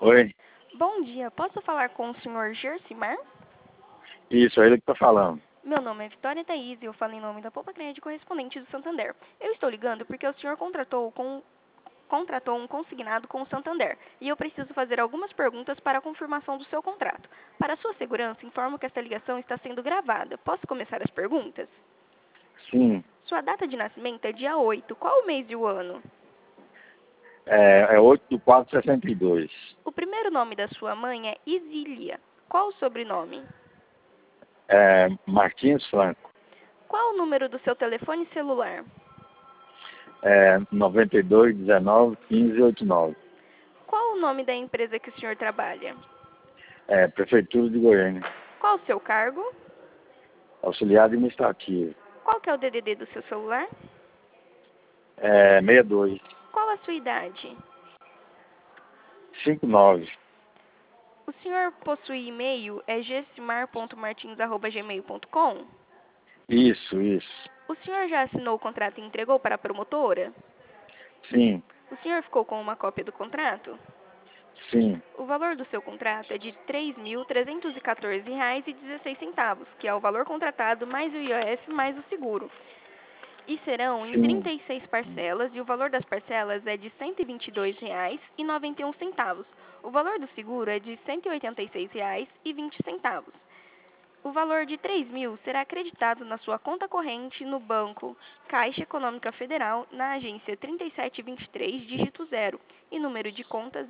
Oi? Bom dia, posso falar com o senhor Gersimar? Isso, é ele que está falando. Meu nome é Vitória Thaís e eu falo em nome da Poupa Crédito correspondente do Santander. Eu estou ligando porque o senhor contratou um consignado com o Santander e eu preciso fazer algumas perguntas para a confirmação do seu contrato. Para sua segurança, informo que esta ligação está sendo gravada. Posso começar as perguntas? Sim, Sua data de nascimento é dia 8. Qual o mês e o ano? é 8/4/62. O primeiro nome da sua mãe é Isília. Qual o sobrenome? É Martins Franco. Qual o número do seu telefone celular? 92191589. Qual o nome da empresa que o senhor trabalha? Prefeitura de Goiânia. Qual o seu cargo? Auxiliar administrativo. Qual que é o DDD do seu celular? 62. Qual a sua idade? 59. O senhor possui e-mail? É gessimar.martins@gmail.com? Isso. O senhor já assinou o contrato e entregou para a promotora? Sim, O senhor ficou com uma cópia do contrato? sim. O valor do seu contrato é de R$ 3.314,16, que é o valor contratado mais o IOF mais o seguro. E serão em Sim. 36 parcelas e o valor das parcelas é de R$ 122,91. O valor do seguro é de R$ 186,20. O valor de R$ 3.000 será acreditado na sua conta corrente no banco Caixa Econômica Federal, na agência 3723, dígito 0, e número de conta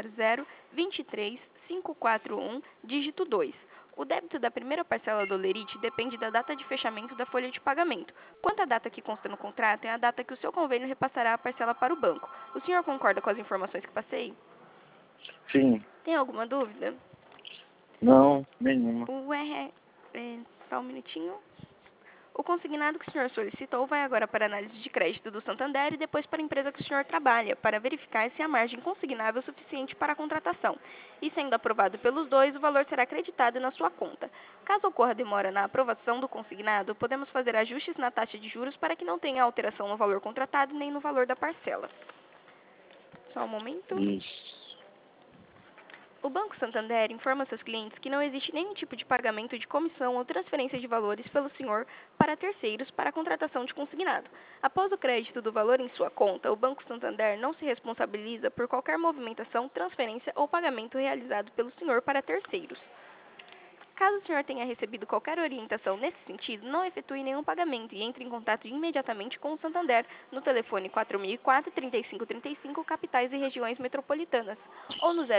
000-23541, dígito 2. O débito da primeira parcela do Olerite depende da data de fechamento da folha de pagamento. Quanto à data que consta no contrato, é a data que o seu convênio repassará a parcela para o banco. O senhor concorda com as informações que passei? Sim. Tem alguma dúvida? Não, nenhuma. Só um minutinho. O consignado que o senhor solicitou vai agora para a análise de crédito do Santander e depois para a empresa que o senhor trabalha, para verificar se a margem consignável é suficiente para a contratação. E sendo aprovado pelos dois, o valor será acreditado na sua conta. Caso ocorra demora na aprovação do consignado, podemos fazer ajustes na taxa de juros para que não tenha alteração no valor contratado nem no valor da parcela. Só um momento. Isso. O Banco Santander informa seus clientes que não existe nenhum tipo de pagamento de comissão ou transferência de valores pelo senhor para terceiros para a contratação de consignado. Após o crédito do valor em sua conta, o Banco Santander não se responsabiliza por qualquer movimentação, transferência ou pagamento realizado pelo senhor para terceiros. Caso o senhor tenha recebido qualquer orientação nesse sentido, não efetue nenhum pagamento e entre em contato imediatamente com o Santander no telefone 4004-3535, capitais e regiões metropolitanas, ou no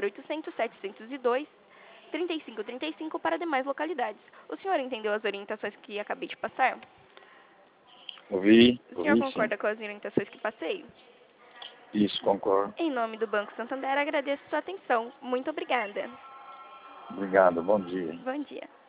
0800-702-3535 para demais localidades. O senhor entendeu as orientações que acabei de passar? Ouvi O senhor sim. concorda com as orientações que passei? Isso, concordo. Em nome do Banco Santander, agradeço sua atenção. Muito obrigada. Obrigado, bom dia. Bom dia.